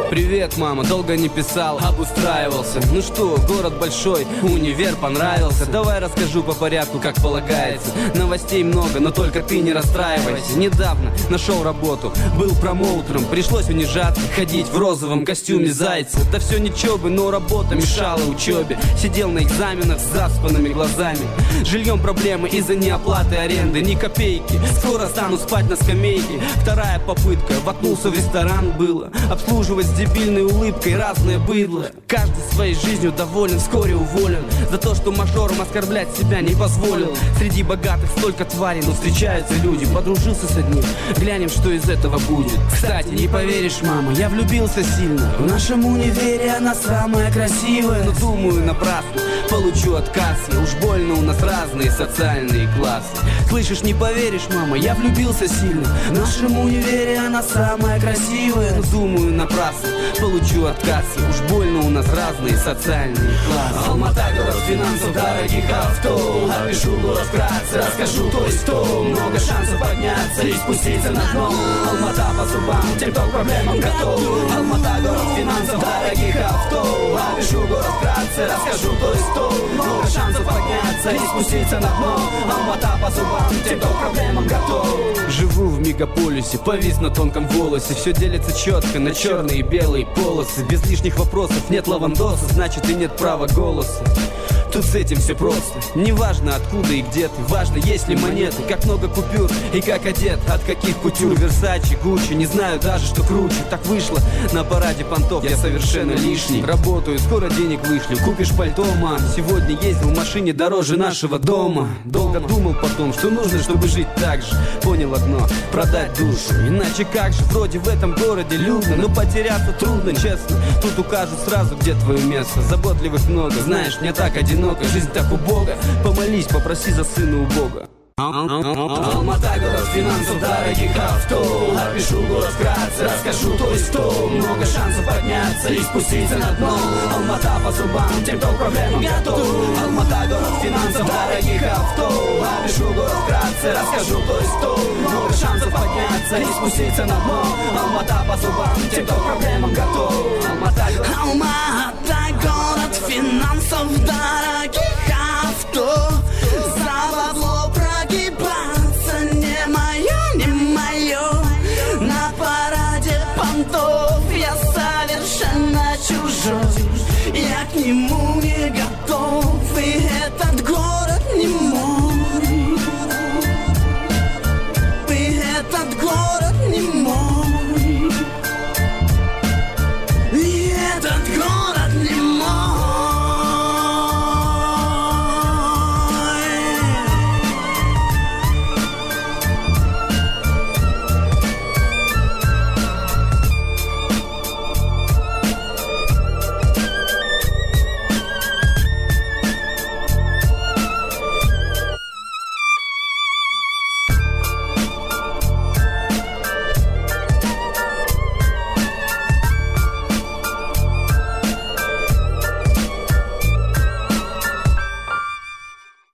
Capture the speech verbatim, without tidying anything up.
Привет, мама, долго не писал, обустраивался. Ну что, город большой, универ понравился. Давай расскажу по порядку, как полагается. Новостей много, но только ты не расстраивайся. Недавно нашел работу, был промоутером. Пришлось унижаться, ходить в розовом костюме зайца. Да все ничего бы, но работа мешала учебе. Сидел на экзаменах с заспанными глазами. Жильем проблемы из-за неоплаты аренды. Ни копейки, скоро стану спать на скамейке. Вторая попытка, воткнулся в ресторан было. Обслуживать с дебильной улыбкой разное быдло. Каждый своей жизнью доволен, вскоре уволен. За то, что мажором оскорблять себя не позволил. Среди богатых столько тварей, но встречаются люди. Подружился с одним, глянем, что из этого будет. Кстати, не поверишь, мама, я влюбился сильно. В нашем универе она самая красивая. Но думаю, напрасно, получу отказ. Я уж больно, у нас разные социальные классы. Слышишь, не поверишь, мама, я влюбился сильно. В нашем универе она самая красивая. Но думаю, напрасно, получу отказ. Я уж больно, у нас разные социальные классы. Алмата, город финансов, дорогих авто. Опишу город вкратце, расскажу, то есть то. Много шансов подняться и спуститься на дно. Алмата по зубам, тем, кто к проблемам готов. Алмата, город финансов, дорогих авто. Опишу город вкратце, расскажу, то есть то. Много шансов подняться и спуститься на дно. Алмата по зубам, тем, кто к проблемам готов. Живу в мегаполисе, повис на тонком волосе. Все делится четко на черные и белые полосы. Без лишних вопросов, нет лавандоса, значит и нет права голоса. Тут с этим все просто. Не важно откуда и где ты, важно есть ли монеты, как много купюр и как одет, от каких кутюр. Версачи, Гуччи, не знаю даже, что круче. Так вышло, на параде понтов я совершенно лишний. Работаю, скоро денег вышлю, купишь пальто, мам. Сегодня ездил в машине дороже нашего дома. Долго думал потом, что нужно, чтобы жить так же. Понял одно, продать душу. Иначе как же, вроде в этом городе людно, но потеряться трудно, честно. Тут укажут сразу, где твое место. Заботливых много, знаешь, мне так одиноко. Жизнь так убога, помолись, попроси за сына у Бога. Алмата, город финансов, дорогих авто. Опишу город вкратце, расскажу, то есть то. Много шансов подняться и спуститься на дно. Алмата по зубам, тем, кто к проблемам готов. Алмата, город финансов, дорогих авто. Опишу город вкратце, расскажу, то есть то. Много шансов подняться и спуститься на дно. Алмата по зубам, тем, кто к проблемам готов. Алмата, город... Алмата, город финансов, дорогих авто. За бабло прогибаться не мое, не мое. На параде понтов я совершенно чужой. Я к нему